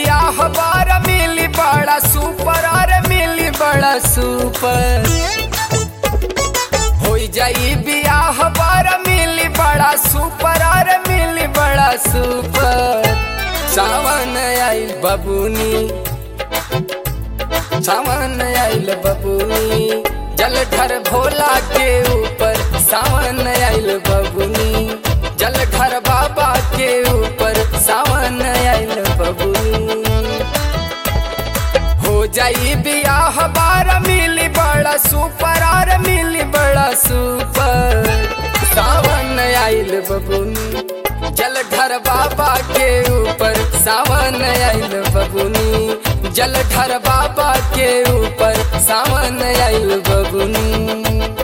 बियाह बार मिली बड़ा सुपर, अरे मिली बड़ा सुपर। हो जाई बियाह बार मिली बड़ा सुपर, अरे मिली बड़ा सुपर। सावन आइल बबुनी, सावन आइल बबुनी, जलधर भोला के ऊपर। सावन आइल बबुनी, जलधर बाबा के ऊपर। सावन आइल बबुनी, हो जाई बियाह बार मिली बड़ा सुपर, अरे मिली बड़ा सुपर। सावन आइल बबुनी, जलधर बाबा के ऊपर। सावन आइल बबुनी, जलधर बाबा के ऊपर। सावन आइल बबुनी।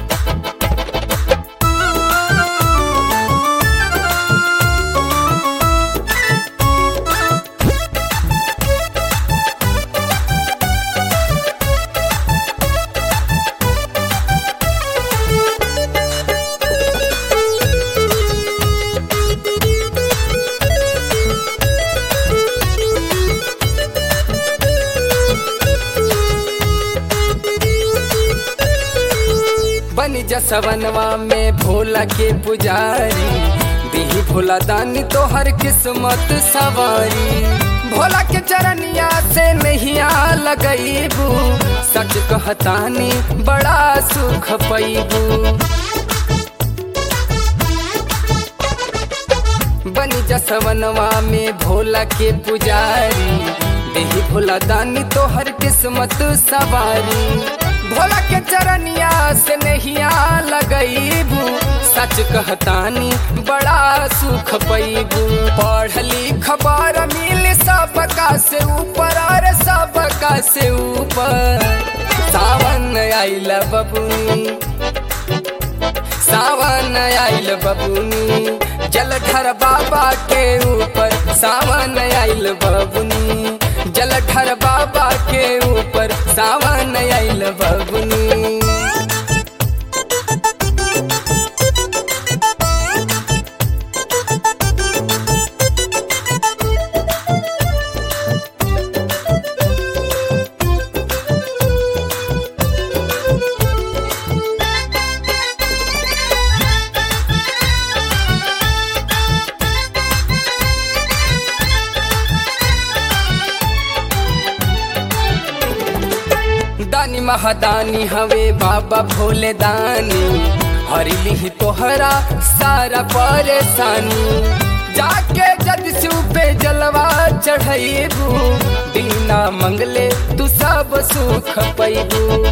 बनी जसवनवा में भोला के पुजारी, देही भोला दानी तो हर किस्मत सवारी। भोला के चरनिया से नैया लगईबू, सच कहतानी बड़ा सुख पैबू। बनी जसवनवा में भोला के पुजारी, देही भोला दानी तो हर किस्मत सवारी। भोला के चरनिया से नैया लगईबू, सच कहतानी बड़ा सुख पैबू। पढ़ लिख बार मिल सबका से ऊपर, अरे सबका से ऊपर। सावन आइल बबुनी, सावन आइल बबुनी, जलधर बाबा के ऊपर। सावन आइल बबुनी, जलधर बाबा के ऊपर। सावन आइल बबुनी। दानी महादानी हवे बाबा भोले दानी, हरिली तोहरा सारा परेशानी। जाके जदसू पे जलवा चढ़ाईबू, बिना मंगले तू सब सुख पैबू।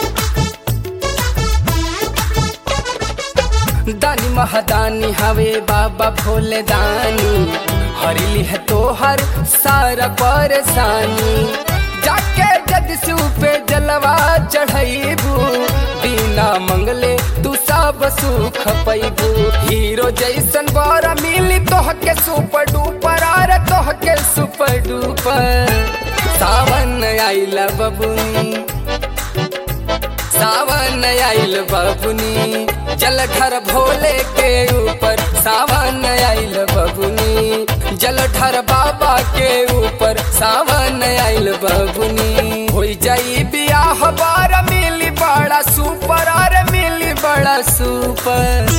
दानी महादानी हवे बाबा भोले दानी, हरिली है तोहर सारा परेशानी। जाके जदसू पे जलवा चढ़ाईबू, बिना मंगले तू सब सुख पैबू। हीरो जैसन बार मिली तोहके सुपर डुपर, अरे तोहके सुपर डुपर। सावन आइल बबुनी, सावन आइल बबुनी, जलधर भोले के ऊपर। सावन आइल बबुनी, जलधर बाबा के ऊपर। सावन आइल बबुनी, हो जाई बियाह बार मिली बड़ा सुपर, अरे मिली बड़ा सुपर।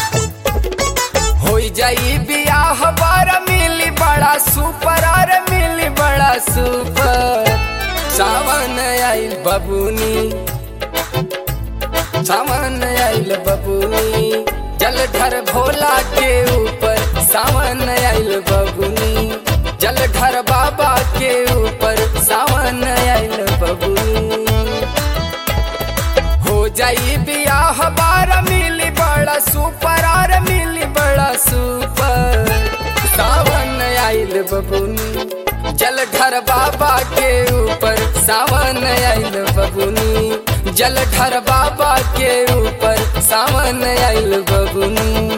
हो जाई बियाह बार मिली बड़ा सुपर, अरे मिली बड़ा सुपर। सावन आइल बबुनी, सावन आइल बबुनी, जलधर भोला के ऊपर। सावन आइल बबुनी, जलधर बाबा के ऊपर। सावन आइल बबुनी, हो जाई बियाह बार मिली बड़ा सुपर, अरे मिली बड़ा सुपर। सावन आइल बबुनी, जलधर बाबा के ऊपर। सावन आइल बबुनी, जलधर बाबा के ऊपर। सावन आइल बबुनी।